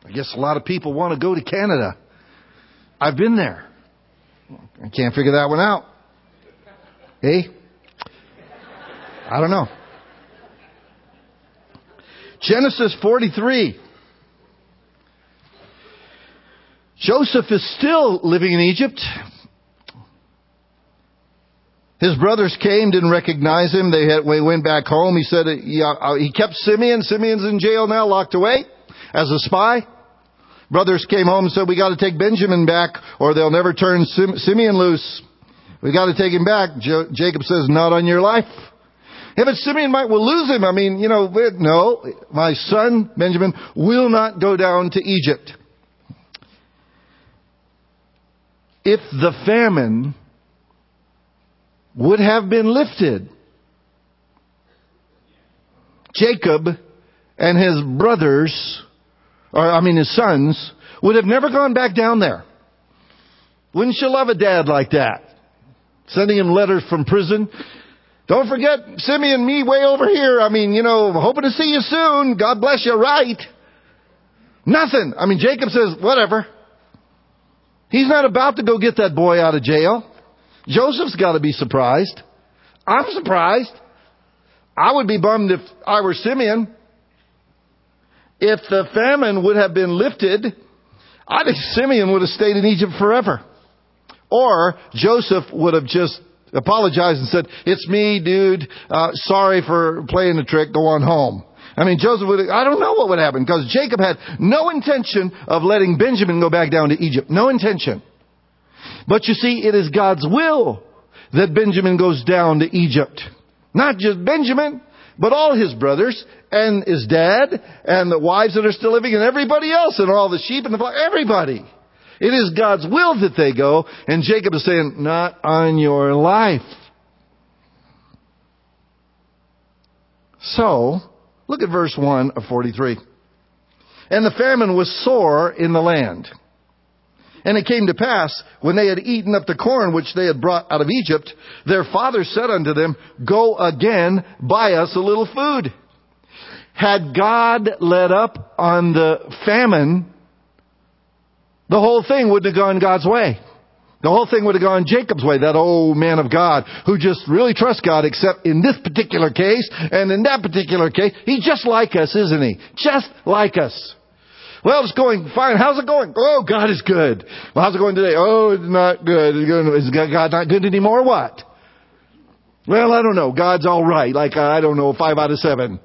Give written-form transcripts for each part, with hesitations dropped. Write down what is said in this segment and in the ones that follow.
I guess a lot of people want to go to Canada. I've been there. I can't figure that one out. Hey? I don't know. Genesis 43. Joseph is still living in Egypt. His brothers came, didn't recognize him. They went back home. He said he kept Simeon. Simeon's in jail now, locked away as a spy. Brothers came home and said, we got to take Benjamin back or they'll never turn Simeon loose. We got to take him back. Jacob says, not on your life. Yeah, but Simeon we'll lose him. I mean, no, my son Benjamin will not go down to Egypt. If the famine would have been lifted, Jacob and his brothers, his sons, would have never gone back down there. Wouldn't you love a dad like that? Sending him letters from prison. Don't forget Simeon, me way over here. Hoping to see you soon. God bless you, right? Nothing. Jacob says, whatever. He's not about to go get that boy out of jail. Joseph's got to be surprised. I'm surprised. I would be bummed if I were Simeon. If the famine would have been lifted, I think Simeon would have stayed in Egypt forever. Or Joseph would have just apologized and said, it's me, dude. Sorry for playing the trick. Go on home. Joseph I don't know what would happen because Jacob had no intention of letting Benjamin go back down to Egypt. No intention. But you see, it is God's will that Benjamin goes down to Egypt. Not just Benjamin, but all his brothers and his dad and the wives that are still living and everybody else and all the sheep and the flock, everybody. It is God's will that they go. And Jacob is saying, not on your life. So, look at verse 1 of 43. And the famine was sore in the land. And it came to pass, when they had eaten up the corn which they had brought out of Egypt, their father said unto them, go again, buy us a little food. Had God let up on the famine, the whole thing wouldn't have gone God's way. The whole thing would have gone Jacob's way, that old man of God who just really trusts God, except in this particular case and in that particular case. He's just like us, isn't he? Just like us. Well, it's going fine. How's it going? Oh, God is good. Well, how's it going today? Oh, it's not good. Is God not good anymore or what? Well, I don't know. God's all right. 5 out of 7.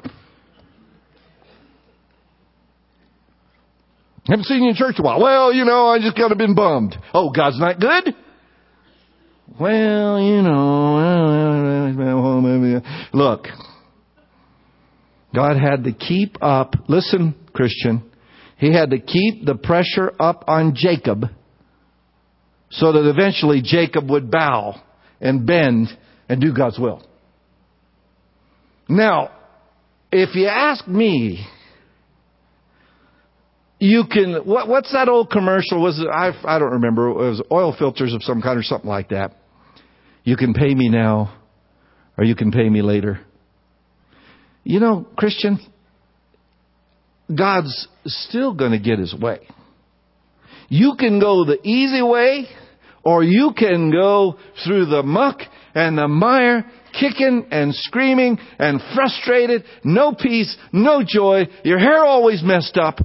Haven't seen you in church a while. Well, I just kind of been bummed. Oh, God's not good? Well, look. God had to keep up. Listen, Christian. He had to keep the pressure up on Jacob so that eventually Jacob would bow and bend and do God's will. Now, if you ask me, you can, what's that old commercial? I don't remember. It was oil filters of some kind or something like that. You can pay me now or you can pay me later. Christian, God's still going to get his way. You can go the easy way or you can go through the muck and the mire, kicking and screaming and frustrated, no peace, no joy, your hair always messed up.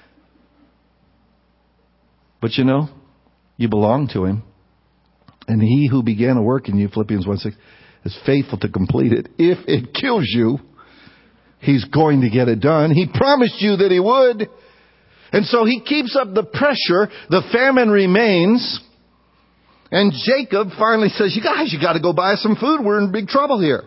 But you belong to him. And he who began a work in you, Philippians 1:6, is faithful to complete it. If it kills you, he's going to get it done. He promised you that he would. And so he keeps up the pressure. The famine remains. And Jacob finally says, you got to go buy some food. We're in big trouble here.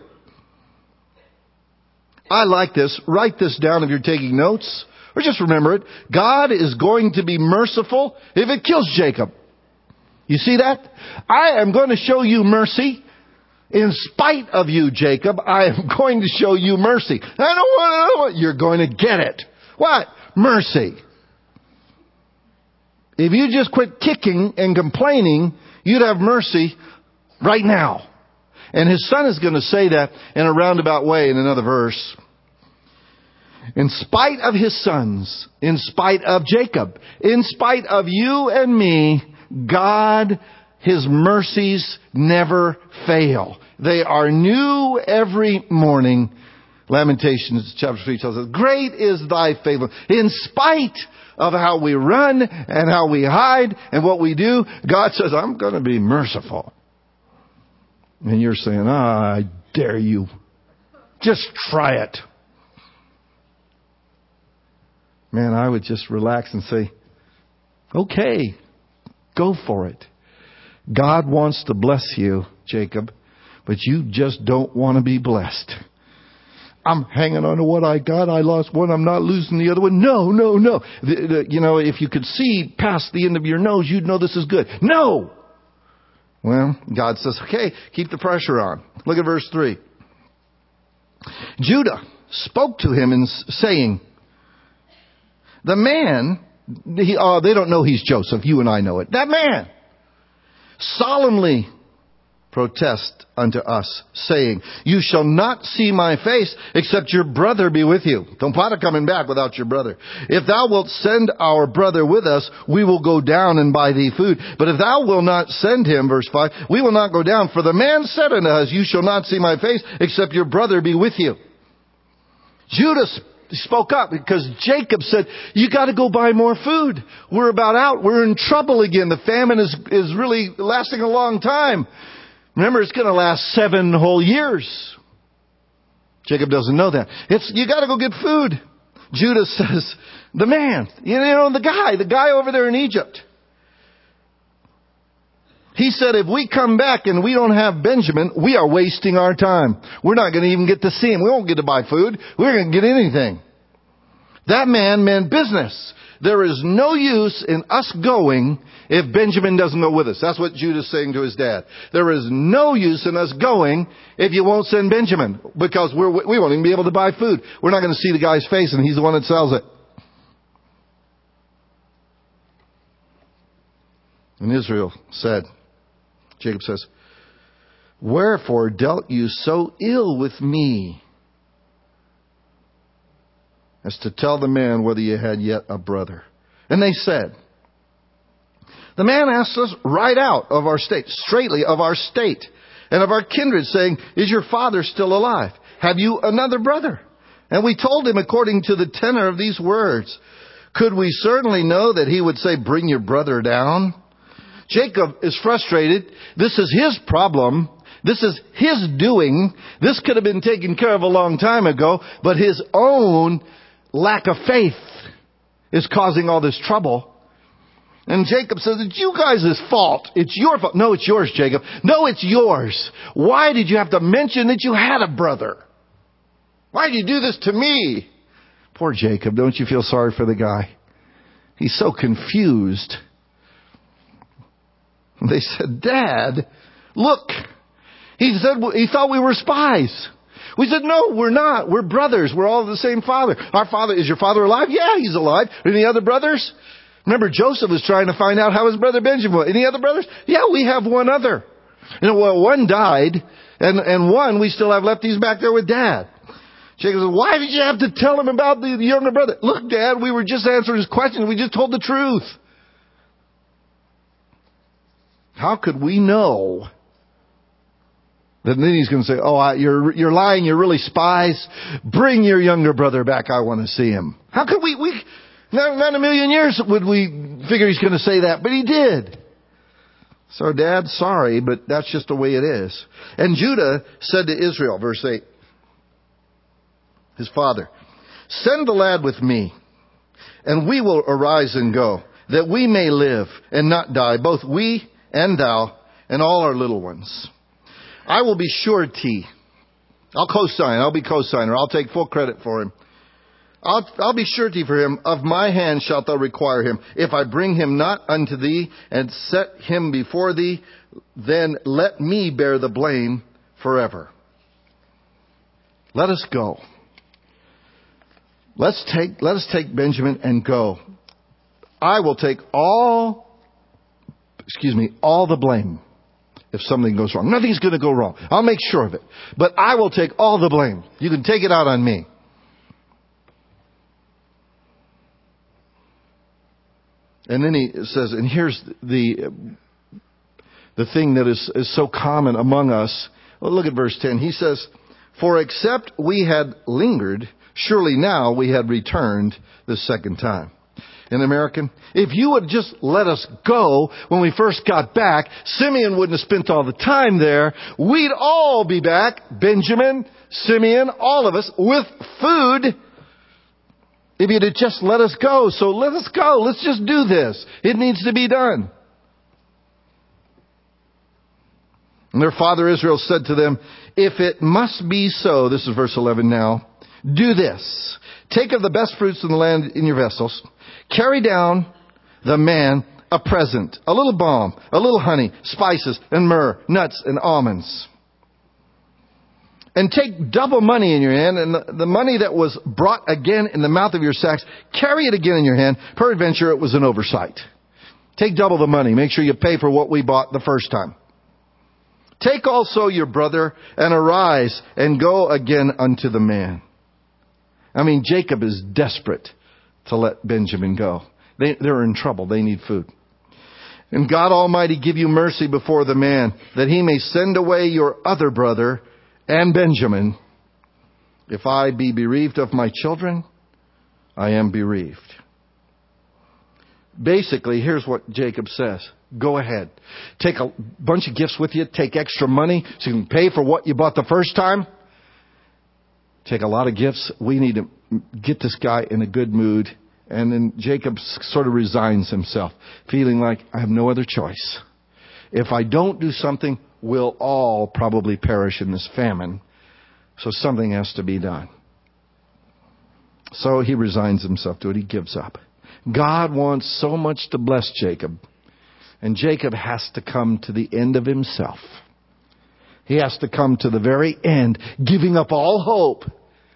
I like this. Write this down if you're taking notes. Or just remember it. God is going to be merciful if it kills Jacob. You see that? I am going to show you mercy. In spite of you, Jacob, I am going to show you mercy. I don't want. You're going to get it. What? Mercy. If you just quit kicking and complaining, you'd have mercy right now. And his son is going to say that in a roundabout way in another verse. In spite of his sons, in spite of Jacob, in spite of you and me, God, His mercies never fail. They are new every morning. Lamentations chapter 3 tells us, great is thy faithfulness. In spite of how we run and how we hide and what we do, God says, I'm going to be merciful. And you're saying, I dare you. Just try it. Man, I would just relax and say, okay, go for it. God wants to bless you, Jacob, but you just don't want to be blessed. I'm hanging on to what I got. I lost one. I'm not losing the other one. No. If you could see past the end of your nose, you'd know this is good. No. Well, God says, okay, keep the pressure on. Look at verse 3. Judah spoke to him and saying, the man, they don't know he's Joseph. You and I know it. That man solemnly protest unto us, saying, you shall not see my face, except your brother be with you. Don't bother coming back without your brother. If thou wilt send our brother with us, we will go down and buy thee food. But if thou wilt not send him, verse 5, we will not go down. For the man said unto us, you shall not see my face, except your brother be with you. Judah spoke up because Jacob said, you got to go buy more food. We're about out. We're in trouble again. The famine is really lasting a long time. Remember, it's going to last 7 whole years. Jacob doesn't know that. You got to go get food. Judah says, the man, the guy over there in Egypt. He said, if we come back and we don't have Benjamin, we are wasting our time. We're not going to even get to see him. We won't get to buy food. We're going to get anything. That man meant business. There is no use in us going if Benjamin doesn't go with us. That's what Judah's saying to his dad. There is no use in us going if you won't send Benjamin, because we won't even be able to buy food. We're not going to see the guy's face, and he's the one that sells it. And Israel said, Jacob says, wherefore dealt you so ill with me, as to tell the man whether you had yet a brother? And they said, the man asked us right out of our state, straightly of our state, and of our kindred, saying, is your father still alive? Have you another brother? And we told him according to the tenor of these words. Could we certainly know that he would say, bring your brother down? Jacob is frustrated. This is his problem. This is his doing. This could have been taken care of a long time ago, but his own lack of faith is causing all this trouble. And Jacob says, it's you guys' fault. It's your fault. No, it's yours, Jacob. No, it's yours. Why did you have to mention that you had a brother? Why did you do this to me? Poor Jacob. Don't you feel sorry for the guy? He's so confused. They said, Dad, look. He said he thought we were spies. We said, no, we're not. We're brothers. We're all the same father. Is your father alive? Yeah, he's alive. Any other brothers? Remember, Joseph was trying to find out how his brother Benjamin was. Any other brothers? Yeah, we have one other. One died, and one we still have left. He's back there with Dad. Jacob said, why did you have to tell him about the younger brother? Look, Dad, we were just answering his questions. We just told the truth. How could we know? Then he's going to say, you're lying. You're really spies. Bring your younger brother back. I want to see him. How could we not a million years would we figure he's going to say that, but he did. So Dad, sorry, but that's just the way it is. And Judah said to Israel, verse 8, his father, send the lad with me, and we will arise and go, that we may live and not die, both we and thou and all our little ones. I will be surety. I'll co-sign. I'll be co-signer. I'll take full credit for him. I'll be surety for him. Of my hand shalt thou require him. If I bring him not unto thee and set him before thee, then let me bear the blame forever. Let us go. Let us take Benjamin and go. I will take all the blame if something goes wrong. Nothing's going to go wrong. I'll make sure of it. But I will take all the blame. You can take it out on me. And then he says, and here's the thing that is so common among us. Well, look at verse 10. He says, for except we had lingered, surely now we had returned the second time. In American, if you would just let us go when we first got back, Simeon wouldn't have spent all the time there. We'd all be back, Benjamin, Simeon, all of us, with food. If you'd have just let us go. So let us go. Let's just do this. It needs to be done. And their father Israel said to them, if it must be so, this is verse 11 now, do this. Take of the best fruits in the land in your vessels. Carry down the man a present, a little balm, a little honey, spices and myrrh, nuts and almonds. And take double money in your hand, and the money that was brought again in the mouth of your sacks, carry it again in your hand. Peradventure it was an oversight. Take double the money. Make sure you pay for what we bought the first time. Take also your brother and arise and go again unto the man. I mean, Jacob is desperate to let Benjamin go. They're in trouble. They need food. And God Almighty give you mercy before the man, that he may send away your other brother and Benjamin. If I be bereaved of my children, I am bereaved. Basically, here's what Jacob says. Go ahead. Take a bunch of gifts with you. Take extra money so you can pay for what you bought the first time. Take a lot of gifts. We need to get this guy in a good mood. And then Jacob sort of resigns himself, feeling like I have no other choice. If I don't do something, we'll all probably perish in this famine. So something has to be done. So he resigns himself to it. He gives up. God wants so much to bless Jacob. And Jacob has to come to the end of himself. He has to come to the very end, giving up all hope.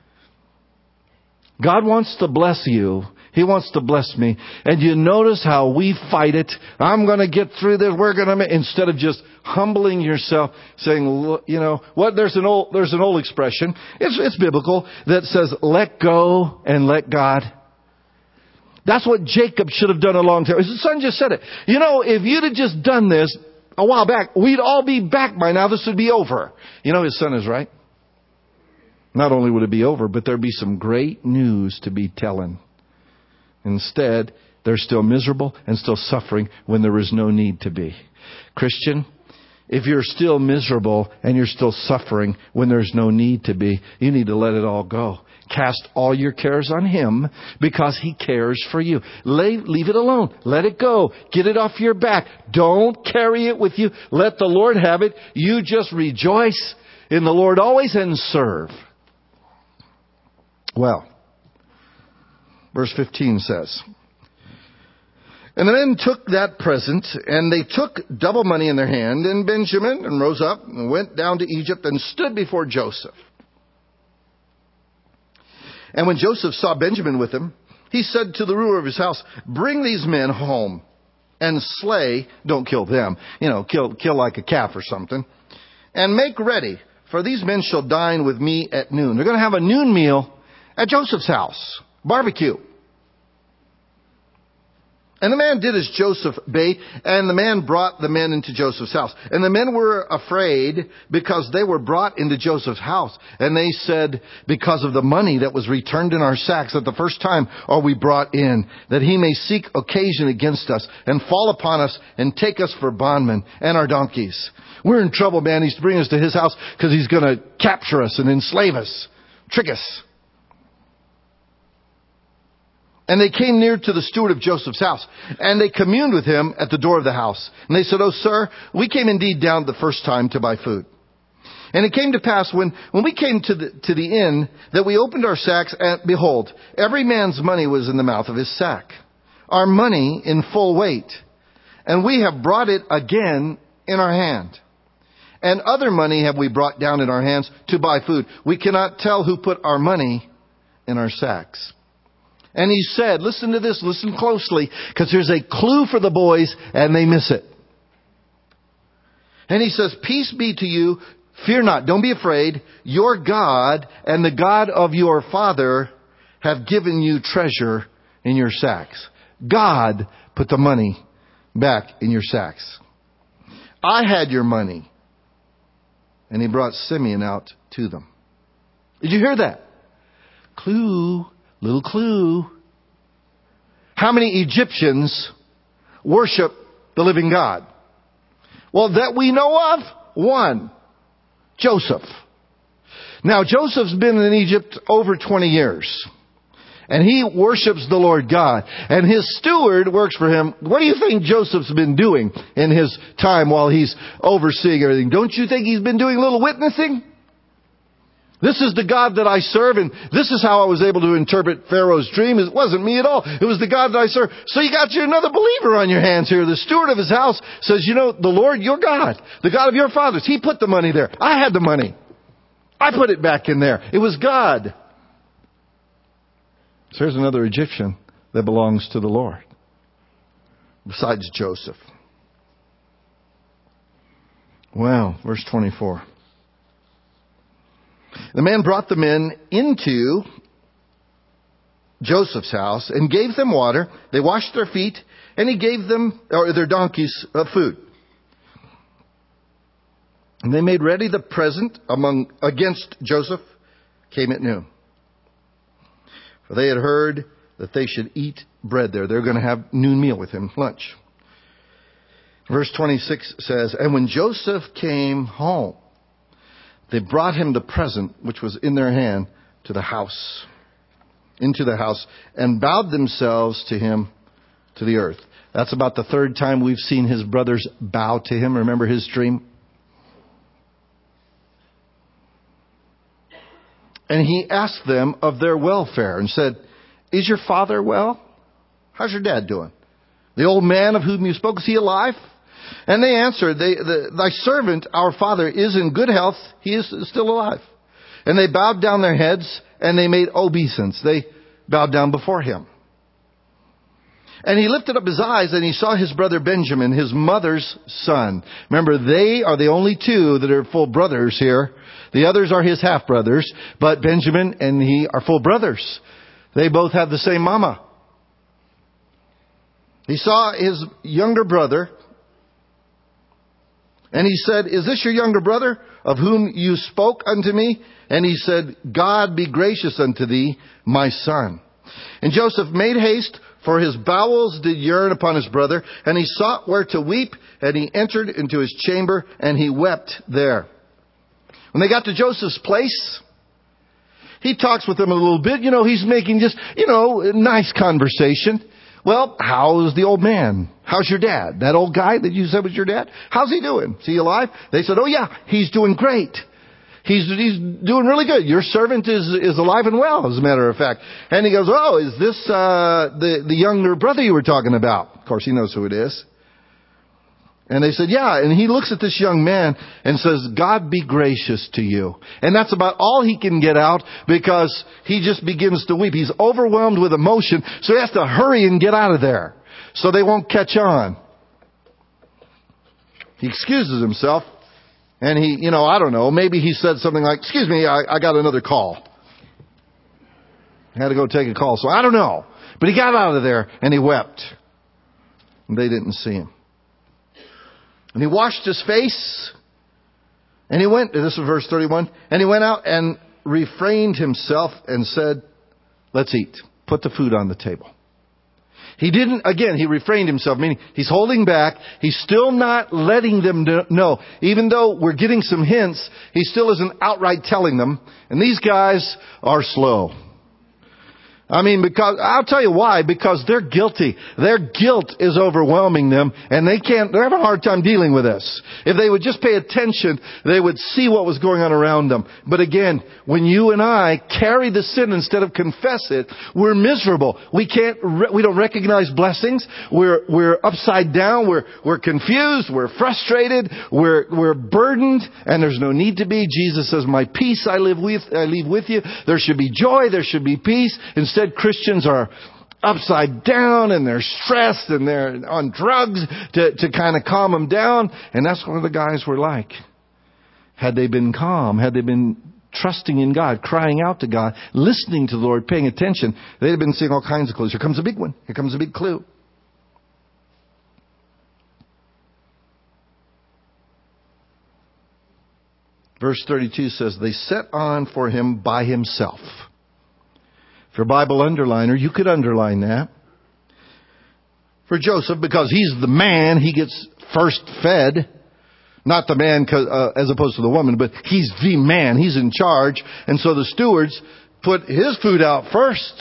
God wants to bless you. He wants to bless me. And you notice how we fight it. I'm going to get through this. We're going to, instead of just humbling yourself, saying, you know, what? There's an old expression. It's biblical that says, let go and let God. That's what Jacob should have done a long time. His son just said it. You know, if you'd have just done this a while back, we'd all be back by now. This would be over. You know, his son is right. Not only would it be over, but there'd be some great news to be telling. Instead, they're still miserable and still suffering when there is no need to be. Christian, if you're still miserable and you're still suffering when there's no need to be, you need to let it all go. Cast all your cares on Him because He cares for you. Leave it alone. Let it go. Get it off your back. Don't carry it with you. Let the Lord have it. You just rejoice in the Lord always and serve. Well, verse 15 says, and the men took that present, and they took double money in their hand, and Benjamin, and rose up, and went down to Egypt, and stood before Joseph. And when Joseph saw Benjamin with him, he said to the ruler of his house, bring these men home, and slay, don't kill them, kill like a calf or something, and make ready, for these men shall dine with me at noon. They're going to have a noon meal at Joseph's house. Barbecue. And the man did as Joseph bade, and the man brought the men into Joseph's house. And the men were afraid because they were brought into Joseph's house. And they said, because of the money that was returned in our sacks at the first time are we brought in, that he may seek occasion against us and fall upon us and take us for bondmen and our donkeys. We're in trouble, man. He's bringing us to his house because he's going to capture us and enslave us, trick us. And they came near to the steward of Joseph's house, and they communed with him at the door of the house. And they said, oh, sir, we came indeed down the first time to buy food. And it came to pass when we came to the inn that we opened our sacks, and behold, every man's money was in the mouth of his sack, our money in full weight. And we have brought it again in our hand. And other money have we brought down in our hands to buy food. We cannot tell who put our money in our sacks. And he said, listen to this, listen closely, because there's a clue for the boys and they miss it. And he says, peace be to you, fear not, don't be afraid. Your God and the God of your father have given you treasure in your sacks. God put the money back in your sacks. I had your money. And he brought Simeon out to them. Did you hear that? Clue, little clue. How many Egyptians worship the living God? Well, that we know of, one. Joseph. Now, Joseph's been in Egypt over 20 years. And he worships the Lord God. And his steward works for him. What do you think Joseph's been doing in his time while he's overseeing everything? Don't you think he's been doing a little witnessing? This is the God that I serve, and this is how I was able to interpret Pharaoh's dream. It wasn't me at all. It was the God that I serve. So you got you another believer on your hands here. The steward of his house says, you know, the Lord, your God, the God of your fathers, he put the money there. I had the money. I put it back in there. It was God. So here's another Egyptian that belongs to the Lord, besides Joseph. Well, verse 24. The man brought the men into Joseph's house and gave them water. They washed their feet, and he gave them, or their donkeys, food. And they made ready the present against Joseph, came at noon. For they had heard that they should eat bread there. They're going to have noon meal with him, lunch. Verse 26 says, and when Joseph came home, they brought him the present which was in their hand into the house, and bowed themselves to him to the earth. That's about the third time we've seen his brothers bow to him. Remember his dream? And he asked them of their welfare and said, is your father well? How's your dad doing? The old man of whom you spoke, is he alive? And they answered, thy servant, our father, is in good health. He is still alive. And they bowed down their heads and they made obeisance. They bowed down before him. And he lifted up his eyes and he saw his brother Benjamin, his mother's son. Remember, they are the only two that are full brothers here. The others are his half-brothers, but Benjamin and he are full brothers. They both have the same mama. He saw his younger brother, and he said, is this your younger brother of whom you spoke unto me? And he said, God be gracious unto thee, my son. And Joseph made haste, for his bowels did yearn upon his brother, and he sought where to weep, and he entered into his chamber, and he wept there. When they got to Joseph's place, he talks with them a little bit. You know, he's making just, nice conversation. Well, how's the old man? How's your dad? That old guy that you said was your dad? How's he doing? Is he alive? They said, oh yeah, he's doing great. He's doing really good. Your servant is alive and well, as a matter of fact. And he goes, oh, is this the younger brother you were talking about? Of course, he knows who it is. And they said, yeah. And he looks at this young man and says, God be gracious to you. And that's about all he can get out, because he just begins to weep. He's overwhelmed with emotion, so he has to hurry and get out of there so they won't catch on. He excuses himself, and he, I don't know, maybe he said something like, excuse me, I got another call. I had to go take a call, so I don't know. But he got out of there and he wept. And they didn't see him. And he washed his face, and he went, this is verse 31, and he went out and refrained himself and said, let's eat. Put the food on the table. He refrained himself, meaning he's holding back. He's still not letting them know. Even though we're getting some hints, he still isn't outright telling them. And these guys are slow. Because I'll tell you why, because they're guilty. Their guilt is overwhelming them, and they're having a hard time dealing with this. If they would just pay attention, they would see what was going on around them. But again, when you and I carry the sin instead of confess it, we're miserable. We don't recognize blessings. We're upside down. We're confused. We're frustrated. We're burdened, and there's no need to be. Jesus says, my peace I leave with you. There should be joy. There should be peace. Instead, Christians are upside down, and they're stressed, and they're on drugs to kind of calm them down. And that's what the guys were like. Had they been calm, had they been trusting in God, crying out to God, listening to the Lord, paying attention, they'd have been seeing all kinds of clues. Here comes a big one. Here comes a big clue. Verse 32 says, they set on for him by himself. If you're a Bible underliner, you could underline that. For Joseph, because he's the man, he gets first fed. Not the man as opposed to the woman, but he's the man. He's in charge. And so the stewards put his food out first.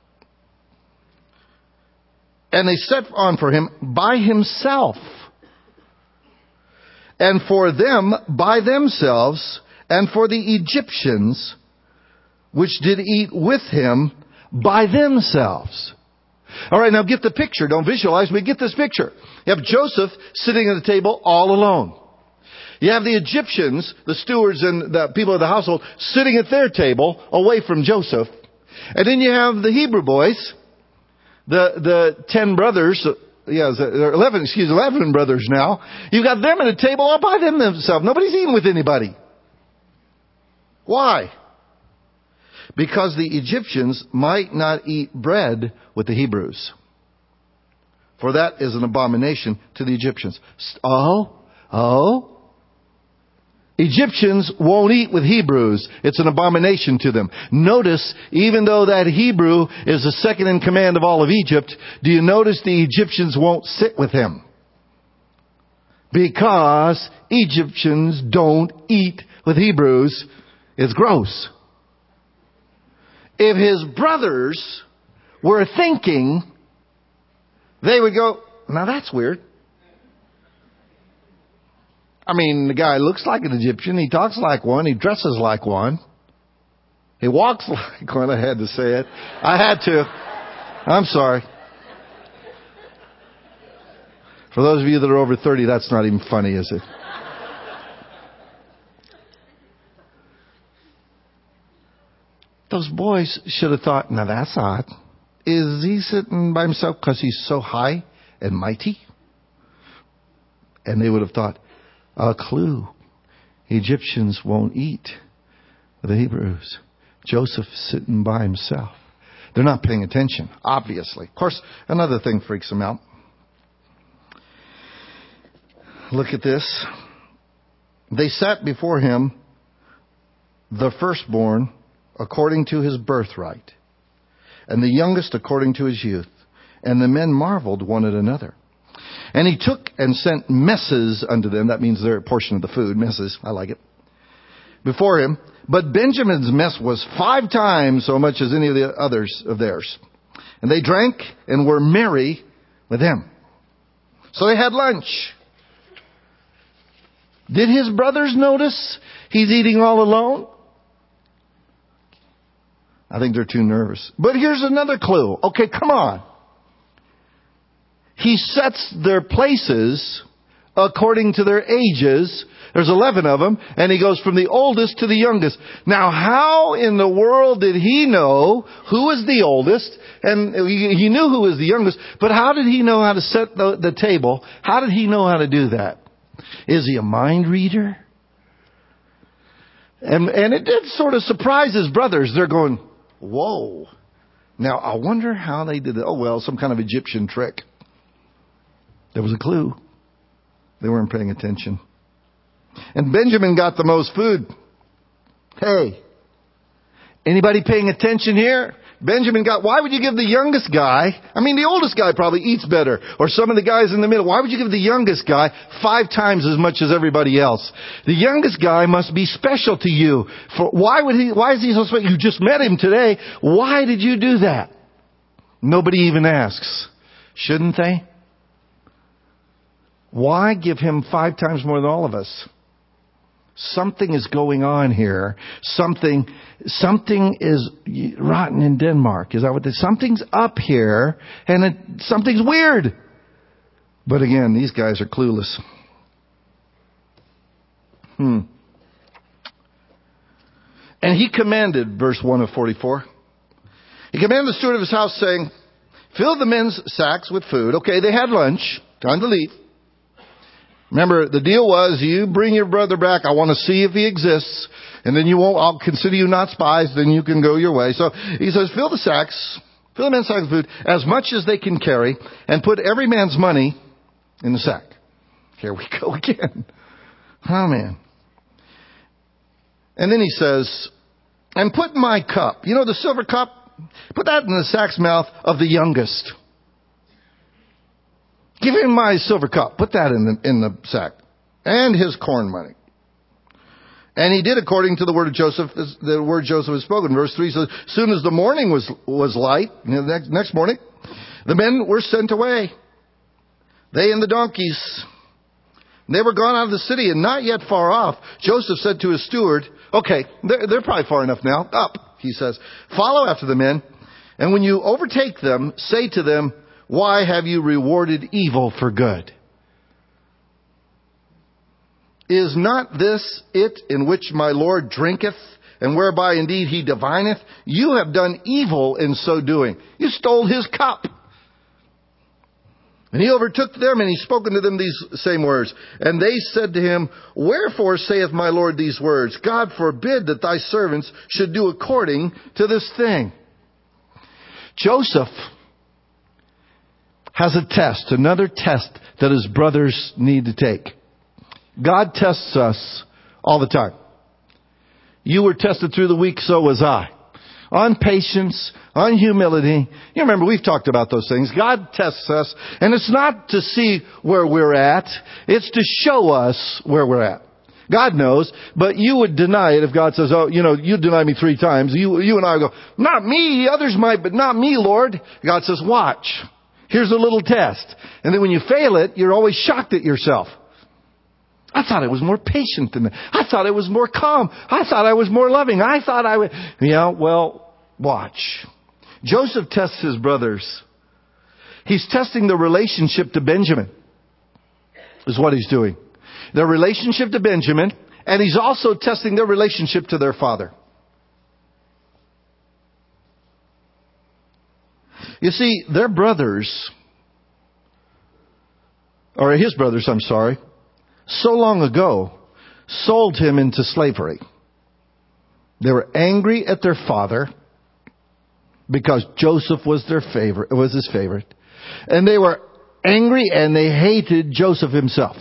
And they set on for him by himself. And for them by themselves, and for the Egyptians, which did eat with him by themselves. All right, now get the picture. Don't visualize, but get this picture. You have Joseph sitting at the table all alone. You have the Egyptians, the stewards and the people of the household, sitting at their table away from Joseph. And then you have the Hebrew boys, the 10 brothers. Yeah, there are 11 brothers now. You've got them at a table all by themselves. Nobody's eating with anybody. Why? Because the Egyptians might not eat bread with the Hebrews. For that is an abomination to the Egyptians. Egyptians won't eat with Hebrews. It's an abomination to them. Notice, even though that Hebrew is the second in command of all of Egypt, do you notice the Egyptians won't sit with him? Because Egyptians don't eat with Hebrews. It's gross. If his brothers were thinking, they would go, now that's weird. I mean, the guy looks like an Egyptian. He talks like one. He dresses like one. He walks like one. I had to say it. I had to. I'm sorry. For those of you that are over 30, that's not even funny, is it? Those boys should have thought, now that's odd. Is he sitting by himself because he's so high and mighty? And they would have thought, a clue. Egyptians won't eat with the Hebrews. Joseph's sitting by himself. They're not paying attention, obviously. Of course, another thing freaks them out. Look at this. They sat before him, the firstborn, according to his birthright, and the youngest according to his youth. And the men marveled one at another. And he took and sent messes unto them. That means their portion of the food. Messes. I like it. Before him. But Benjamin's mess was 5 times so much as any of the others of theirs. And they drank and were merry with him. So they had lunch. Did his brothers notice he's eating all alone? I think they're too nervous. But here's another clue. Okay, come on. He sets their places according to their ages. There's 11 of them, and he goes from the oldest to the youngest. Now, how in the world did he know who was the oldest? And he knew who was the youngest, but how did he know how to set the table? How did he know how to do that? Is he a mind reader? And it did sort of surprise his brothers. They're going, whoa. Now, I wonder how they did it. Oh, well, some kind of Egyptian trick. There was a clue. They weren't paying attention. And Benjamin got the most food. Hey, anybody paying attention here? Benjamin got, why would you give the youngest guy, I mean the oldest guy probably eats better, or some of the guys in the middle, why would you give the youngest guy 5 times as much as everybody else? The youngest guy must be special to you. Why is he so special? You just met him today. Why did you do that? Nobody even asks. Shouldn't they? Why give him 5 times more than all of us? Something is going on here. Something is rotten in Denmark. Is that what it is? Something's up here, and something's weird. But again, these guys are clueless. And he commanded, verse 1 of 44, he commanded the steward of his house, saying, fill the men's sacks with food. Okay, they had lunch. Time to leave. Remember, the deal was, you bring your brother back. I want to see if he exists. And then I'll consider you not spies. Then you can go your way. So he says, fill the men's sacks with food, as much as they can carry, and put every man's money in the sack. Here we go again. Oh, man. And then he says, and put my cup, the silver cup, put that in the sack's mouth of the youngest. Give him my silver cup. Put that in the sack. And his corn money. And he did according to the word of Joseph, the word Joseph has spoken. Verse 3 says, as soon as the morning was light, next morning, the men were sent away. They and the donkeys. They were gone out of the city and not yet far off. Joseph said to his steward, okay, they're probably far enough now. Up, he says. Follow after the men. And when you overtake them, say to them, why have you rewarded evil for good? Is not this it in which my Lord drinketh, and whereby indeed he divineth? You have done evil in so doing. You stole his cup. And he overtook them, and he spoke unto them these same words. And they said to him, wherefore saith my Lord these words? God forbid that thy servants should do according to this thing. Joseph has a test, another test that his brothers need to take. God tests us all the time. You were tested through the week, so was I. On patience, on humility. You remember, we've talked about those things. God tests us, and it's not to see where we're at. It's to show us where we're at. God knows, but you would deny it if God says, you deny me 3 times. You and I go, not me, others might, but not me, Lord. God says, watch. Here's a little test. And then when you fail it, you're always shocked at yourself. I thought I was more patient than that. I thought I was more calm. I thought I was more loving. I thought I would... watch. Joseph tests his brothers. He's testing the relationship to Benjamin, is what he's doing. Their relationship to Benjamin, and he's also testing their relationship to their father. You see, their brothers, or his brothers, so long ago, sold him into slavery. They were angry at their father because Joseph was his favorite. And they were angry and they hated Joseph himself.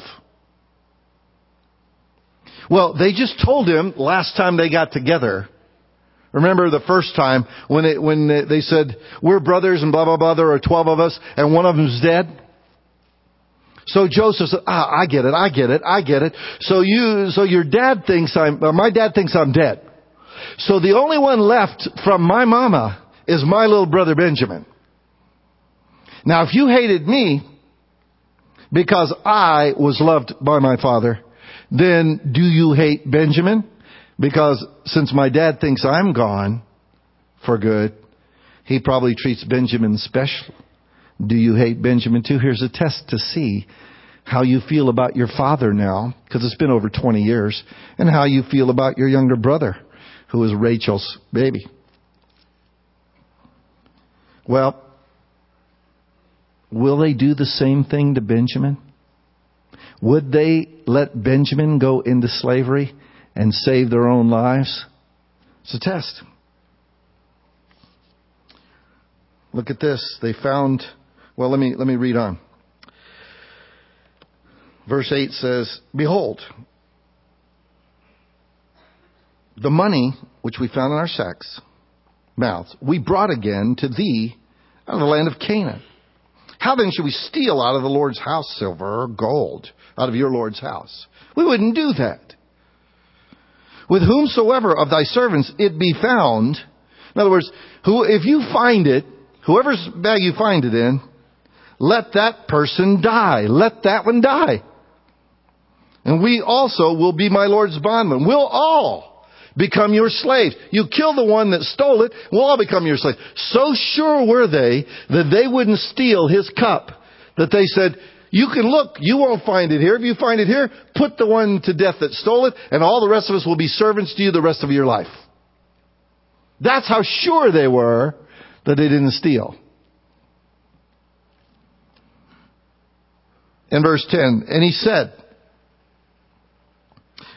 Well, they just told him last time they got together. Remember the first time when they said, we're brothers and blah, blah, blah, there are 12 of us and one of them's dead? So Joseph said, I get it. So your dad thinks my dad thinks I'm dead. So the only one left from my mama is my little brother Benjamin. Now if you hated me because I was loved by my father, then do you hate Benjamin? Because since my dad thinks I'm gone for good, he probably treats Benjamin special. Do you hate Benjamin too? Here's a test to see how you feel about your father now, because it's been over 20 years, and how you feel about your younger brother, who is Rachel's baby. Well, will they do the same thing to Benjamin? Would they let Benjamin go into slavery and save their own lives? It's a test. Look at this. They found... Well, let me read on. Verse 8 says, behold, the money which we found in our sacks, mouths, we brought again to thee out of the land of Canaan. How then should we steal out of the Lord's house silver or gold out of your Lord's house? We wouldn't do that. With whomsoever of thy servants it be found, in other words, if you find it, whoever's bag you find it in, let that person die. Let that one die. And we also will be my Lord's bondmen. We'll all become your slaves. You kill the one that stole it, we'll all become your slaves. So sure were they that they wouldn't steal his cup, that they said, you can look, you won't find it here. If you find it here, put the one to death that stole it, and all the rest of us will be servants to you the rest of your life. That's how sure they were that they didn't steal. In verse 10, and he said,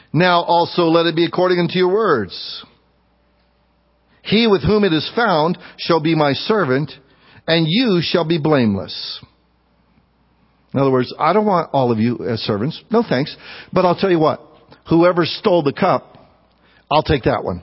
Now also let it be according unto your words. He with whom it is found shall be my servant, and you shall be blameless. In other words, I don't want all of you as servants. No thanks. But I'll tell you what. Whoever stole the cup, I'll take that one.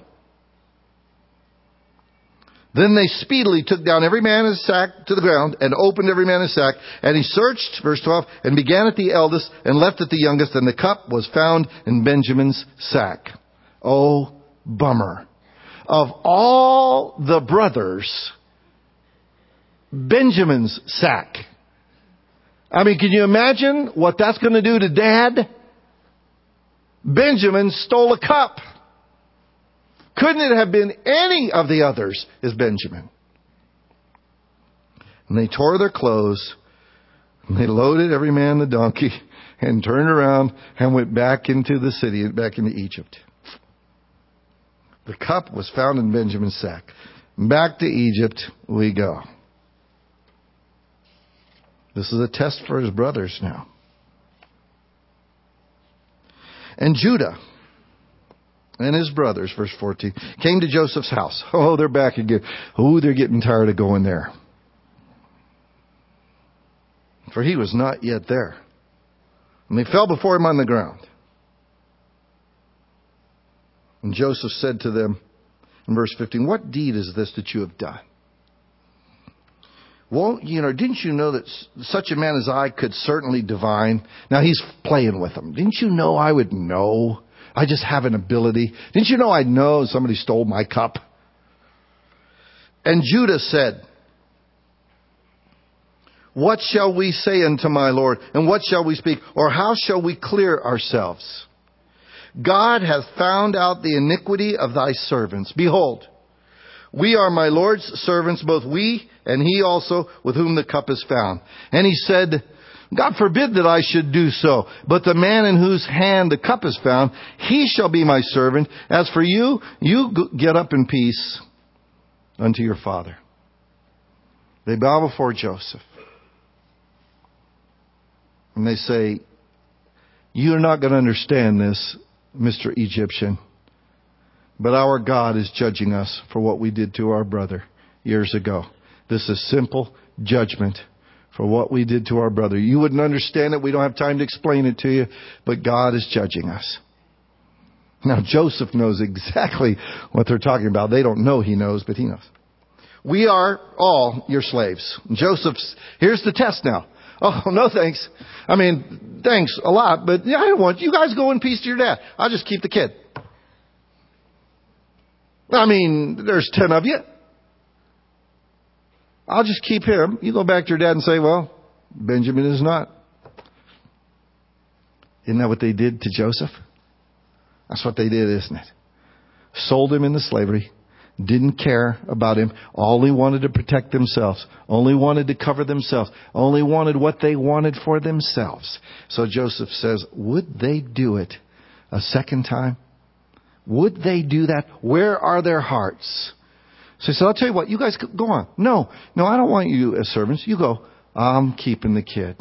Then they speedily took down every man his sack to the ground, and opened every man his sack. And he searched, verse 12, and began at the eldest, and left at the youngest, and the cup was found in Benjamin's sack. Oh, bummer. Of all the brothers, Benjamin's sack. I mean, can you imagine what that's going to do to Dad? Benjamin stole a cup. Couldn't it have been any of the others as Benjamin? And they tore their clothes, and they loaded every man the donkey, and turned around and went back into the city, back into Egypt. The cup was found in Benjamin's sack. Back to Egypt we go. This is a test for his brothers now. And Judah and his brothers, verse 14, came to Joseph's house. Oh, they're back again. Oh, they're getting tired of going there. For he was not yet there. And they fell before him on the ground. And Joseph said to them, in verse 15, what deed is this that you have done? Well, didn't you know that such a man as I could certainly divine? Now he's playing with them. Didn't you know I would know? I just have an ability. Didn't you know I'd know somebody stole my cup? And Judah said, what shall we say unto my Lord? And what shall we speak? Or how shall we clear ourselves? God hath found out the iniquity of thy servants. Behold, we are my Lord's servants, both we and he also with whom the cup is found. And he said, God forbid that I should do so. But the man in whose hand the cup is found, he shall be my servant. As for you, you get up in peace unto your father. They bow before Joseph. And they say, you're not going to understand this, Mr. Egyptian. But our God is judging us for what we did to our brother years ago. This is simple judgment for what we did to our brother. You wouldn't understand it. We don't have time to explain it to you. But God is judging us. Now, Joseph knows exactly what they're talking about. They don't know he knows, but he knows. We are all your slaves. Joseph's, here's the test now. Oh, no thanks. I mean, thanks a lot, but I don't want you guys go in peace to your dad. I'll just keep the kid. I mean, there's 10 of you. I'll just keep him. You go back to your dad and say, well, Benjamin is not. Isn't that what they did to Joseph? That's what they did, isn't it? Sold him into slavery. Didn't care about him. Only wanted to protect themselves. Only wanted to cover themselves. Only wanted what they wanted for themselves. So Joseph says, would they do it a second time? Would they do that? Where are their hearts? So he said, I'll tell you what, you guys go on. No, I don't want you as servants. You go. I'm keeping the kid.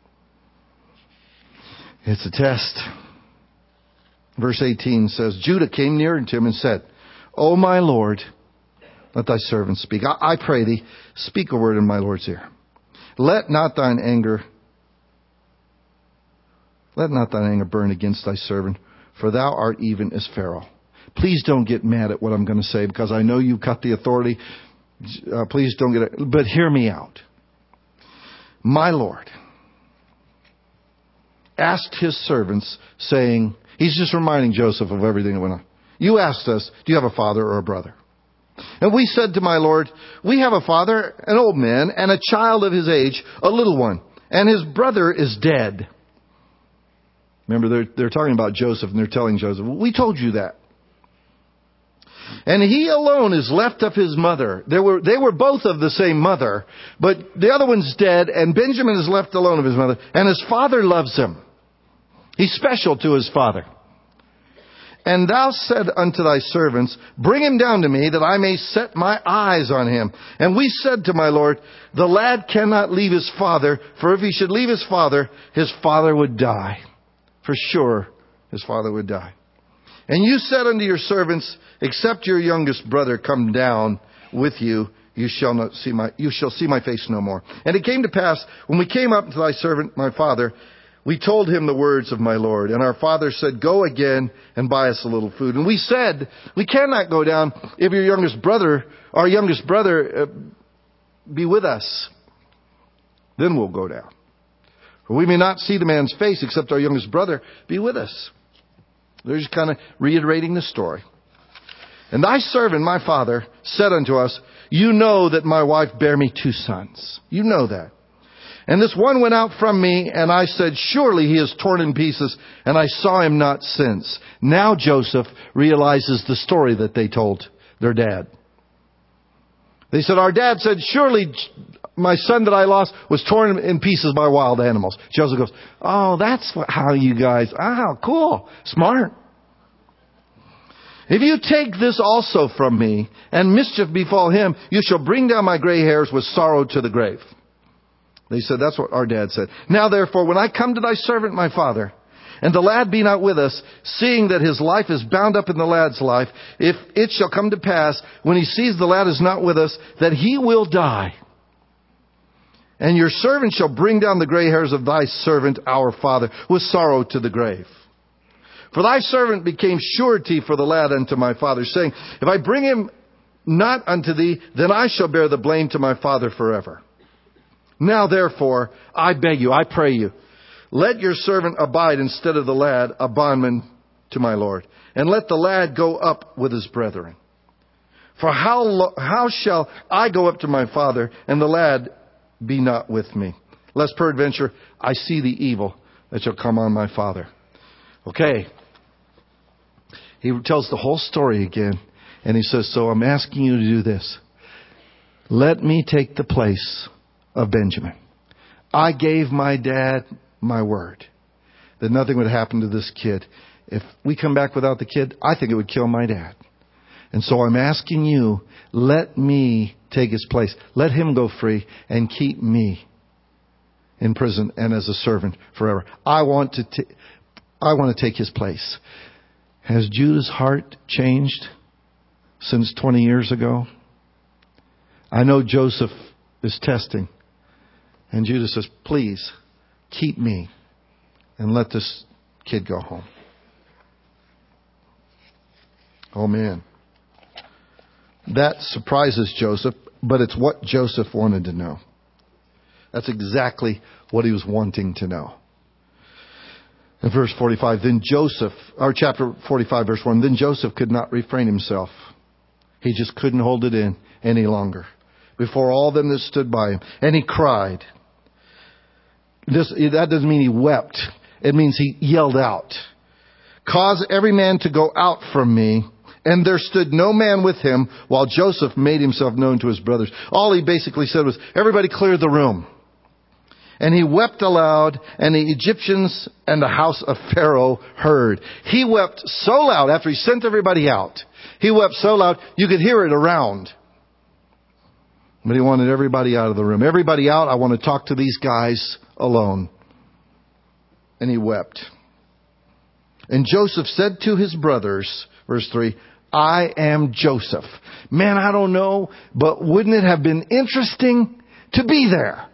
It's a test. Verse 18 says, Judah came near to him and said, O my Lord, let thy servant speak. I pray thee, speak a word in my Lord's ear. Let not thine anger burn against thy servant, for thou art even as Pharaoh. Please don't get mad at what I'm going to say, because I know you've got the authority. Please don't get it. But hear me out. My Lord asked his servants, saying, he's just reminding Joseph of everything that went on. You asked us, do you have a father or a brother? And we said to my Lord, we have a father, an old man, and a child of his age, a little one, and his brother is dead. Remember, they're talking about Joseph, and they're telling Joseph, we told you that. And he alone is left of his mother. They were both of the same mother, but the other one's dead, and Benjamin is left alone of his mother, and his father loves him. He's special to his father. And thou said unto thy servants, bring him down to me, that I may set my eyes on him. And we said to my Lord, the lad cannot leave his father, for if he should leave his father would die. For sure, his father would die. And you said unto your servants, except your youngest brother come down with you, you shall see my face no more. And it came to pass, when we came up to thy servant, my father, we told him the words of my Lord. And our father said, go again and buy us a little food. And we said, we cannot go down if our youngest brother, be with us. Then we'll go down. For we may not see the man's face except our youngest brother be with us. They're just kind of reiterating the story. And thy servant, my father, said unto us, you know that my wife bare me 2 sons. You know that. And this one went out from me, and I said, surely he is torn in pieces, and I saw him not since. Now Joseph realizes the story that they told their dad. They said, our dad said, surely my son that I lost was torn in pieces by wild animals. Joseph goes, oh, that's how you guys, cool, smart. If you take this also from me, and mischief befall him, you shall bring down my gray hairs with sorrow to the grave. They said, that's what our dad said. Now therefore, when I come to thy servant my father, and the lad be not with us, seeing that his life is bound up in the lad's life, if it shall come to pass, when he sees the lad is not with us, that he will die. And your servant shall bring down the gray hairs of thy servant our father with sorrow to the grave. For thy servant became surety for the lad unto my father, saying, if I bring him not unto thee, then I shall bear the blame to my father forever. Now therefore, I beg you, I pray you, let your servant abide instead of the lad, a bondman to my Lord. And let the lad go up with his brethren. For how shall I go up to my father, and the lad be not with me? Lest peradventure I see the evil that shall come on my father. Okay. He tells the whole story again. And he says, so I'm asking you to do this. Let me take the place of Benjamin. I gave my dad my word that nothing would happen to this kid. If we come back without the kid, I think it would kill my dad. And so I'm asking you, let me take his place. Let him go free and keep me in prison and as a servant forever. I want to take his place. Has Judah's heart changed since 20 years ago? I know Joseph is testing. And Judah says, please keep me and let this kid go home. Oh man. That surprises Joseph, but it's what Joseph wanted to know. That's exactly what he was wanting to know. In verse 45, then Joseph, or chapter 45, verse 1, then Joseph could not refrain himself. He just couldn't hold it in any longer before all them that stood by him. And he cried. That doesn't mean he wept. It means he yelled out. Cause every man to go out from me. And there stood no man with him while Joseph made himself known to his brothers. All he basically said was, everybody clear the room. And he wept aloud, and the Egyptians and the house of Pharaoh heard. He wept so loud after he sent everybody out. He wept so loud you could hear it around. But he wanted everybody out of the room. Everybody out. I want to talk to these guys alone. And he wept. And Joseph said to his brothers, verse 3, I am Joseph. Man, I don't know, but wouldn't it have been interesting to be there?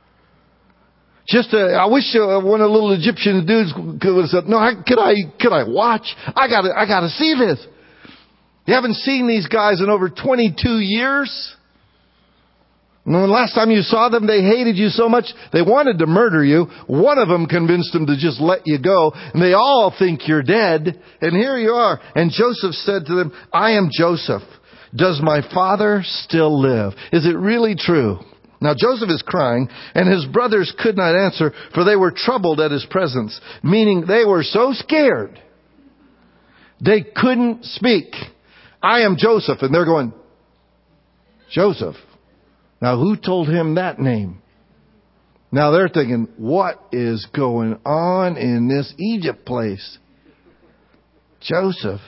I wish one of the little Egyptian dudes could have said, no, could I watch? I gotta see this. You haven't seen these guys in over 22 years. And the last time you saw them, they hated you so much, they wanted to murder you. One of them convinced them to just let you go. And they all think you're dead. And here you are. And Joseph said to them, I am Joseph. Does my father still live? Is it really true? Now Joseph is crying, and his brothers could not answer, for they were troubled at his presence. Meaning they were so scared, they couldn't speak. I am Joseph. And they're going, Joseph? Now who told him that name? Now they're thinking, what is going on in this Egypt place? Joseph.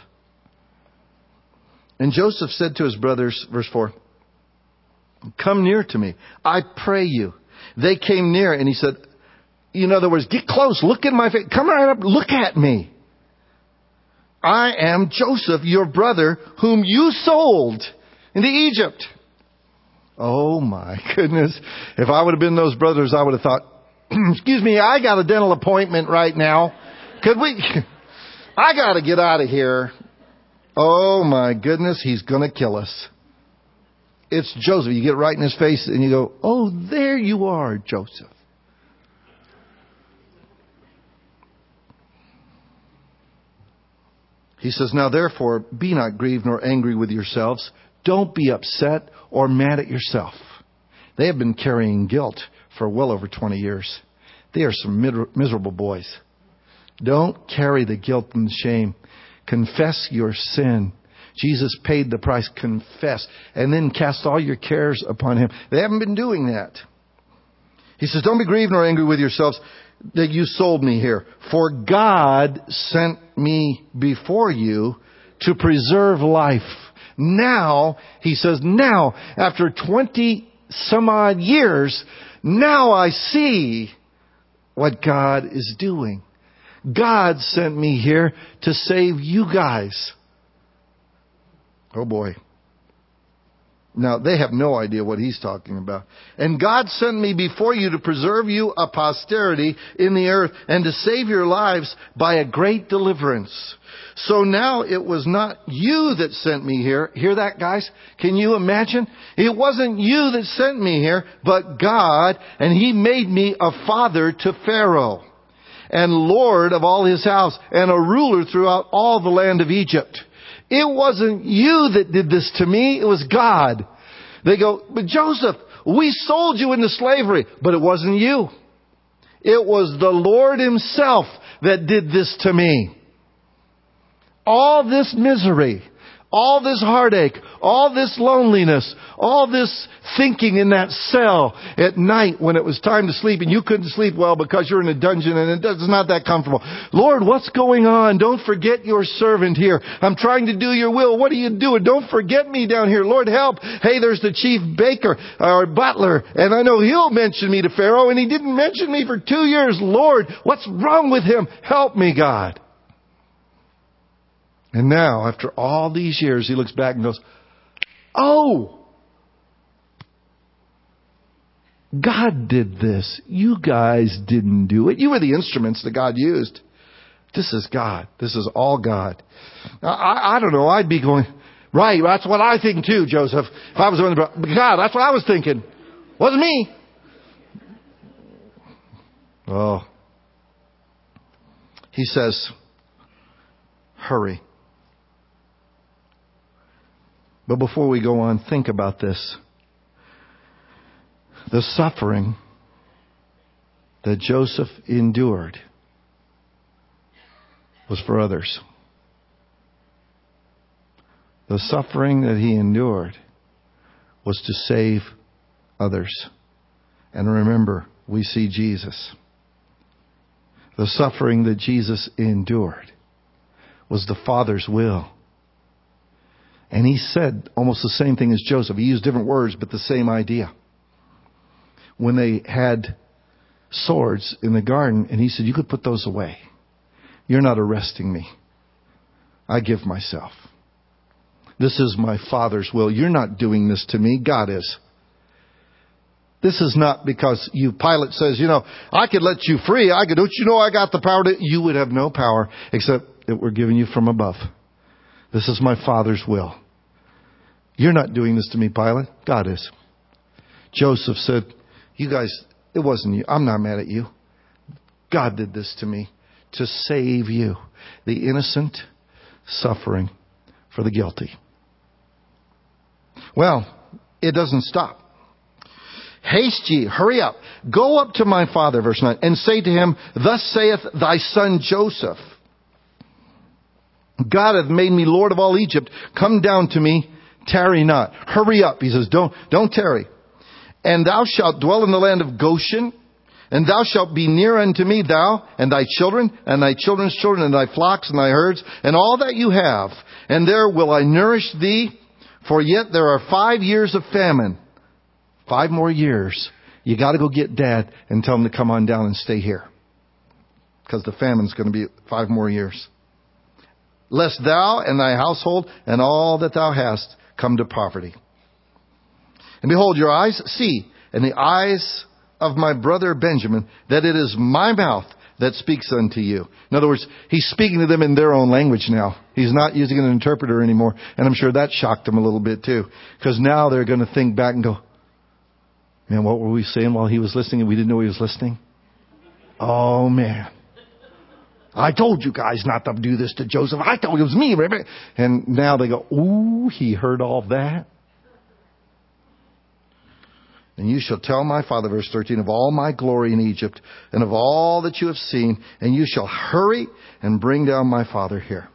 And Joseph said to his brothers, verse 4, come near to me, I pray you. They came near, and he said, in other words, get close, look in my face, come right up, look at me. I am Joseph, your brother, whom you sold into Egypt. Oh my goodness. If I would have been those brothers, I would have thought, excuse me, I got a dental appointment right now. I got to get out of here. Oh my goodness, he's going to kill us. It's Joseph. You get right in his face and you go, oh, there you are, Joseph. He says, now therefore, be not grieved nor angry with yourselves. Don't be upset or mad at yourself. They have been carrying guilt for well over 20 years. They are some miserable boys. Don't carry the guilt and the shame. Confess your sin. Jesus paid the price. Confess. And then cast all your cares upon Him. They haven't been doing that. He says, don't be grieved nor angry with yourselves that you sold me here. For God sent me before you to preserve life. Now, he says, now, after 20 some odd years, now I see what God is doing. God sent me here to save you guys. Oh boy. Now, they have no idea what he's talking about. And God sent me before you to preserve you a posterity in the earth and to save your lives by a great deliverance. So now it was not you that sent me here. Hear that, guys? Can you imagine? It wasn't you that sent me here, but God, and He made me a father to Pharaoh and Lord of all his house and a ruler throughout all the land of Egypt. It wasn't you that did this to me. It was God. They go, but Joseph, we sold you into slavery. But it wasn't you. It was the Lord Himself that did this to me. All this misery, all this heartache, all this loneliness, all this thinking in that cell at night when it was time to sleep and you couldn't sleep well because you're in a dungeon and it's not that comfortable. Lord, what's going on? Don't forget your servant here. I'm trying to do your will. What are you doing? Don't forget me down here. Lord, help. Hey, there's the chief baker or butler, and I know he'll mention me to Pharaoh, and he didn't mention me for 2 years. Lord, what's wrong with him? Help me, God. And now, after all these years, he looks back and goes, oh, God did this. You guys didn't do it. You were the instruments that God used. This is God. This is all God. I don't know. I'd be going, right, that's what I think too, Joseph. If I was on the God, that's what I was thinking. Wasn't me. Oh. He says, hurry. But before we go on, think about this. The suffering that Joseph endured was for others. The suffering that he endured was to save others. And remember, we see Jesus. The suffering that Jesus endured was the Father's will. And he said almost the same thing as Joseph. He used different words, but the same idea. When they had swords in the garden, and he said, you could put those away. You're not arresting me. I give myself. This is my Father's will. You're not doing this to me. God is. This is not because Pilate says, I could let you free. Don't you know I got the power to... You would have no power except that we're giving you from above. This is my Father's will. You're not doing this to me, Pilate. God is. Joseph said, you guys, it wasn't you. I'm not mad at you. God did this to me to save you. The innocent suffering for the guilty. Well, it doesn't stop. Haste ye, hurry up, go up to my father, verse 9, and say to him, thus saith thy son Joseph, God hath made me Lord of all Egypt. Come down to me, tarry not. Hurry up. He says, don't tarry. And thou shalt dwell in the land of Goshen, and thou shalt be near unto me, thou and thy children, and thy children's children, and thy flocks, and thy herds, and all that you have. And there will I nourish thee, for yet there are 5 years of famine. 5 more years. You got to go get Dad and tell him to come on down and stay here. Because the famine's going to be 5 more years. lest thou and thy household and all that thou hast come to poverty. And behold, your eyes see, and the eyes of my brother Benjamin, that it is my mouth that speaks unto you. In other words, he's speaking to them in their own language now. He's not using an interpreter anymore. And I'm sure that shocked them a little bit too. Because now they're going to think back and go, man, what were we saying while he was listening and we didn't know he was listening? Oh, man. I told you guys not to do this to Joseph. I told you it was me. And now they go, ooh, he heard all that. And you shall tell my father, verse 13, of all my glory in Egypt and of all that you have seen, and you shall hurry and bring down my father here.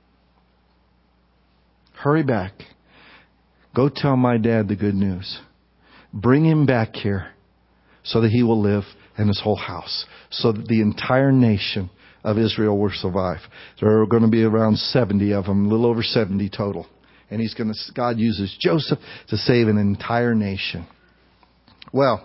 Hurry back. Go tell my dad the good news. Bring him back here so that he will live and his whole house, so that the entire nation of Israel will survive. There are going to be around 70 of them, a little over 70 total. And God uses Joseph to save an entire nation. Well,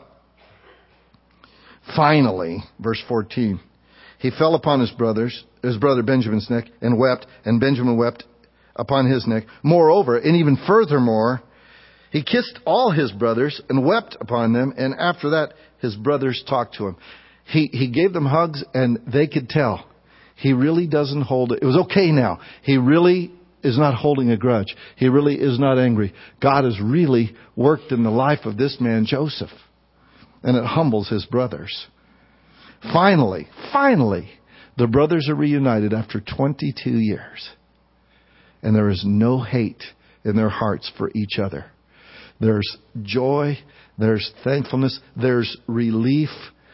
finally, verse 14, he fell upon his brother Benjamin's neck and wept, and Benjamin wept upon his neck. Moreover, and even furthermore, he kissed all his brothers and wept upon them, and after that, his brothers talked to him. He gave them hugs, and they could tell he really doesn't hold it. It was okay now. He really is not holding a grudge. He really is not angry. God has really worked in the life of this man, Joseph. And it humbles his brothers. Finally, the brothers are reunited after 22 years. And there is no hate in their hearts for each other. There's joy, there's thankfulness, there's relief,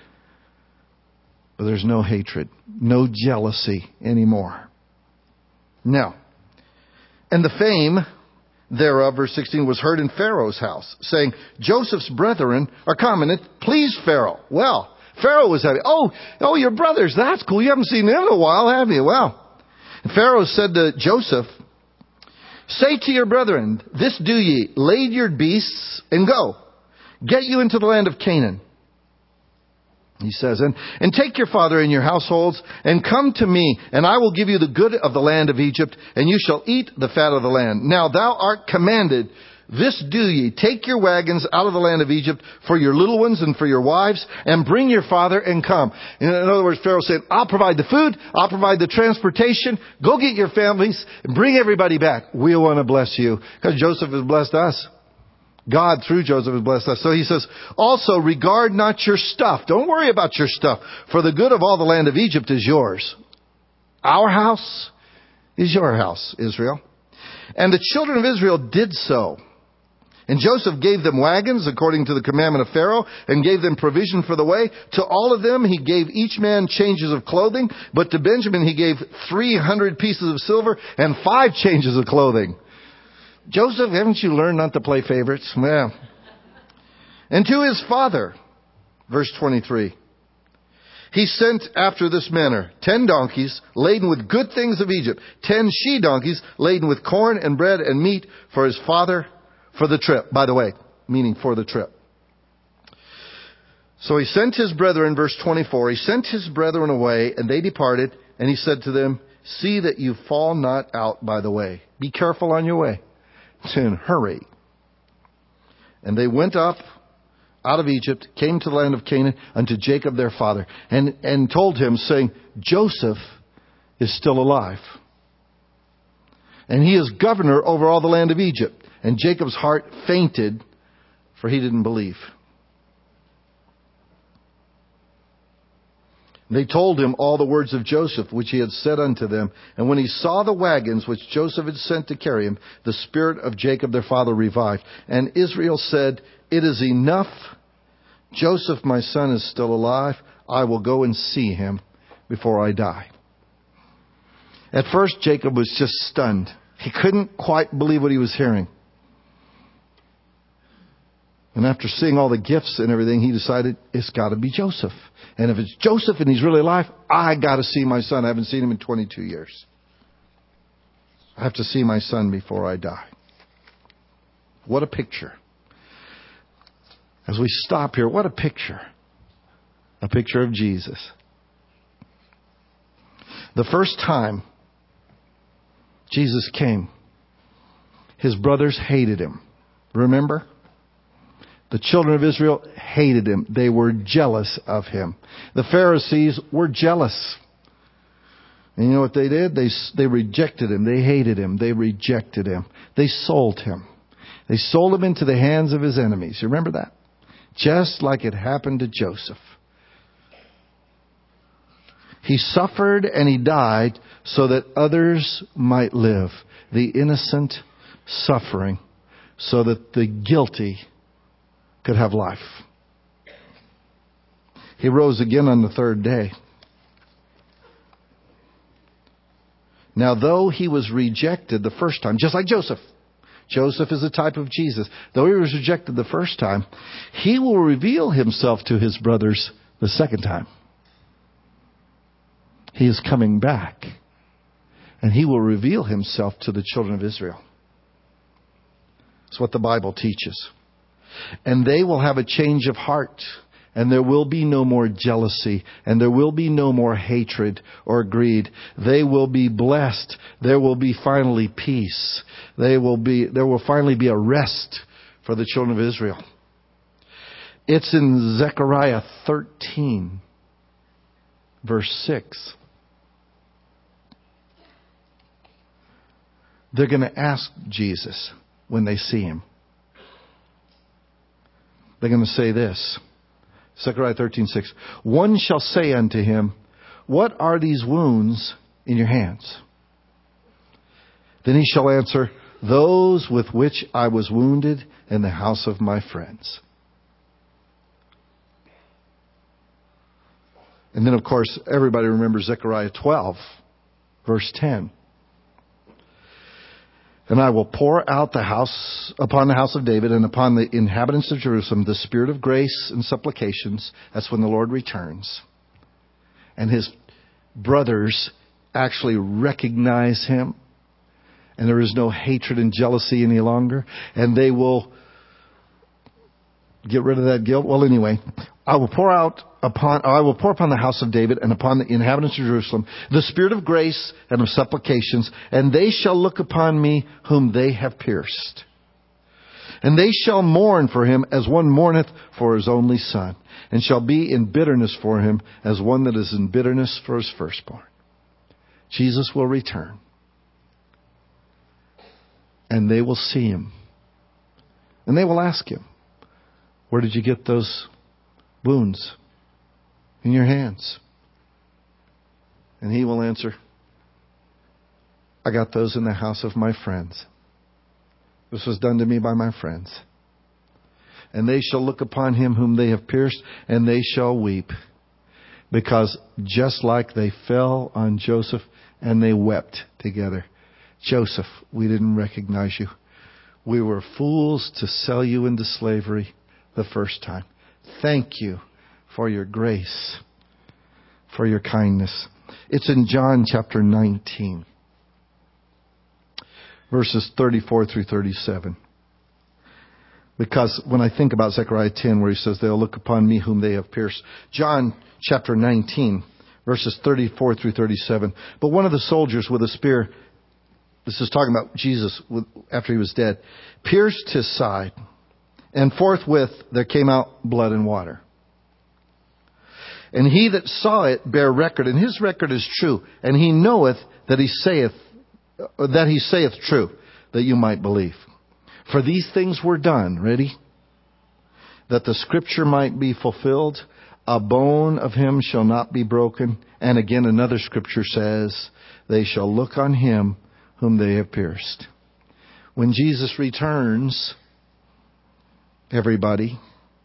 but there's no hatred, no jealousy anymore. Now, and the fame thereof, verse 16, was heard in Pharaoh's house, saying, Joseph's brethren are come, and it pleased Pharaoh. Well, Pharaoh was happy. Oh, your brothers, that's cool. You haven't seen them in a while, have you? Well, Pharaoh said to Joseph, say to your brethren, this do ye, lade your beasts and go. Get you into the land of Canaan. He says, and take your father and your households and come to me, and I will give you the good of the land of Egypt, and you shall eat the fat of the land. Now thou art commanded, this do ye, take your wagons out of the land of Egypt for your little ones and for your wives, and bring your father and come. In other words, Pharaoh said, I'll provide the food, I'll provide the transportation, go get your families, and bring everybody back. We want to bless you, because Joseph has blessed us. God, through Joseph, has blessed us. So he says, also regard not your stuff. Don't worry about your stuff. For the good of all the land of Egypt is yours. Our house is your house, Israel. And the children of Israel did so. And Joseph gave them wagons according to the commandment of Pharaoh, and gave them provision for the way. To all of them he gave each man changes of clothing. But to Benjamin he gave 300 pieces of silver and 5 changes of clothing. Joseph, haven't you learned not to play favorites? Well. And to his father, verse 23, he sent after this manner 10 donkeys laden with good things of Egypt, 10 she-donkeys laden with corn and bread and meat for his father for the trip. By the way, meaning for the trip. So he sent his brethren, verse 24, he sent his brethren away, and they departed, and he said to them, see that you fall not out by the way. Be careful on your way. And hurry. And they went up out of Egypt, came to the land of Canaan, unto Jacob their father, and told him, saying, Joseph is still alive, and he is governor over all the land of Egypt. And Jacob's heart fainted, for he didn't believe. They told him all the words of Joseph, which he had said unto them. And when he saw the wagons which Joseph had sent to carry him, the spirit of Jacob their father revived. And Israel said, it is enough. Joseph, my son, is still alive. I will go and see him before I die. At first, Jacob was just stunned. He couldn't quite believe what he was hearing. And after seeing all the gifts and everything, he decided it's got to be Joseph. And if it's Joseph and he's really alive, I got to see my son. I haven't seen him in 22 years. I have to see my son before I die. What a picture. As we stop here, what a picture. A picture of Jesus. The first time Jesus came. His brothers hated him. Remember? The children of Israel hated him. They were jealous of him. The Pharisees were jealous. And you know what they did? They rejected him. They hated him. They rejected him. They sold him. They sold him into the hands of his enemies. You remember that? Just like it happened to Joseph. He suffered and he died so that others might live. The innocent suffering so that the guilty could have life. He rose again on the third day. Now, though he was rejected the first time, just like Joseph. Joseph is a type of Jesus. Though he was rejected the first time, he will reveal himself to his brothers the second time. He is coming back. And he will reveal himself to the children of Israel. That's what the Bible teaches. And they will have a change of heart. And there will be no more jealousy. And there will be no more hatred or greed. They will be blessed. There will be finally peace. There will finally be a rest for the children of Israel. It's in Zechariah 13, verse 6. They're going to ask Jesus when they see him. They're going to say this. Zechariah 13:6. One shall say unto him, what are these wounds in your hands? Then he shall answer, those with which I was wounded in the house of my friends. And then, of course, everybody remembers Zechariah 12, verse 10. And I will pour out upon the house of David and upon the inhabitants of Jerusalem the spirit of grace and supplications. That's when the Lord returns. And his brothers actually recognize him. And there is no hatred and jealousy any longer. And they will get rid of that guilt. Well, anyway, I will pour upon the house of David and upon the inhabitants of Jerusalem the spirit of grace and of supplications, and they shall look upon me whom they have pierced. And they shall mourn for him as one mourneth for his only son, and shall be in bitterness for him as one that is in bitterness for his firstborn. Jesus will return. And they will see him. And they will ask him, where did you get those wounds in your hands? And he will answer, I got those in the house of my friends. This was done to me by my friends. And they shall look upon him whom they have pierced, and they shall weep. Because just like they fell on Joseph and they wept together. Joseph, we didn't recognize you. We were fools to sell you into slavery the first time. Thank you for your grace, for your kindness. It's in John chapter 19, verses 34 through 37. Because when I think about Zechariah 10, where he says, they'll look upon me whom they have pierced. John chapter 19, verses 34 through 37. But one of the soldiers with a spear, this is talking about Jesus after he was dead, pierced his side. And forthwith there came out blood and water. And he that saw it bare record, and his record is true, and he knoweth that he saith true, that you might believe. For these things were done, ready? That the scripture might be fulfilled, a bone of him shall not be broken. And again another scripture says, they shall look on him whom they have pierced. When Jesus returns, everybody,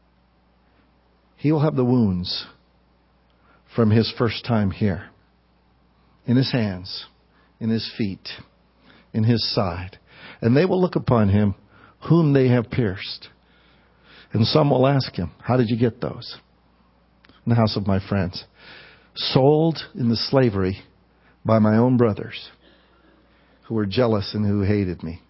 he will have the wounds from his first time here. In his hands, in his feet, in his side. And they will look upon him whom they have pierced. And some will ask him, how did you get those? In the house of my friends. Sold into slavery by my own brothers who were jealous and who hated me.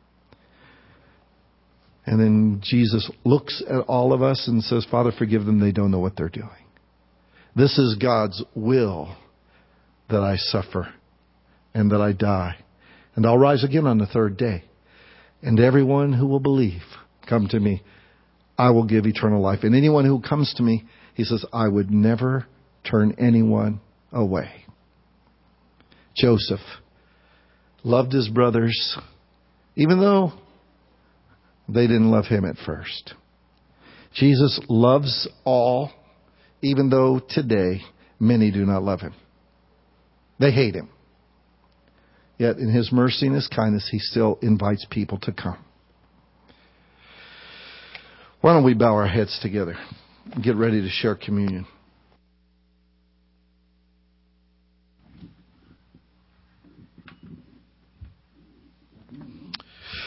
And then Jesus looks at all of us and says, Father, forgive them. They don't know what they're doing. This is God's will, that I suffer and that I die And I'll rise again on the third day. And everyone who will believe, come to me, I will give eternal life. And anyone who comes to me, he says, I would never turn anyone away. Joseph loved his brothers, even though they didn't love him at first. Jesus loves all, even though today many do not love him. They hate him. Yet in his mercy and his kindness, he still invites people to come. Why don't we bow our heads together and get ready to share communion?